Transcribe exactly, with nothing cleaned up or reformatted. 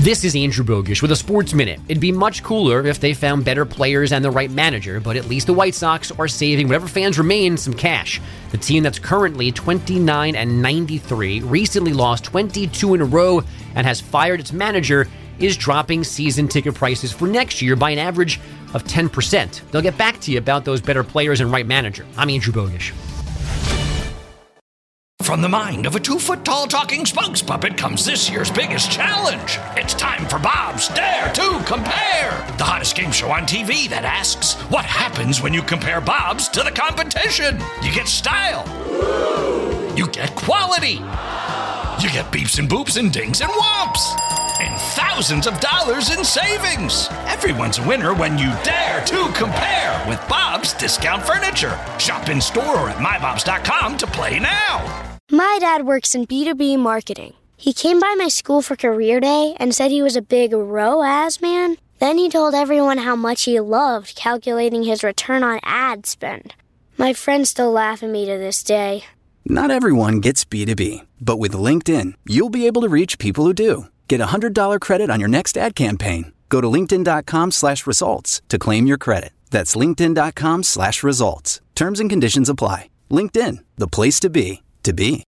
This is Andrew Bogish with a Sports Minute. It'd be much cooler if they found better players and the right manager, but at least the White Sox are saving whatever fans remain some cash. The team that's currently twenty-nine and ninety-three, recently lost twenty-two in a row, and has fired its manager, is dropping season ticket prices for next year by an average of ten percent. They'll get back to you about those better players and right manager. I'm Andrew Bogish. From the mind of a two-foot-tall talking spokes puppet comes this year's biggest challenge. It's time for Bob's Dare to Compare, the hottest game show on T V that asks, what happens when you compare Bob's to the competition? You get style. You get quality. You get beeps and boops and dings and whomps. And thousands of dollars in savings. Everyone's a winner when you dare to compare with Bob's Discount Furniture. Shop in store or at my bobs dot com to play now. My dad works in B two B marketing. He came by my school for career day and said he was a big R O A S man. Then he told everyone how much he loved calculating his return on ad spend. My friends still laugh at me to this day. Not everyone gets B two B, but with LinkedIn, you'll be able to reach people who do. Get a one hundred dollars credit on your next ad campaign. Go to linkedin.com slash results to claim your credit. That's linkedin.com slash results. Terms and conditions apply. LinkedIn, the place to be, to be.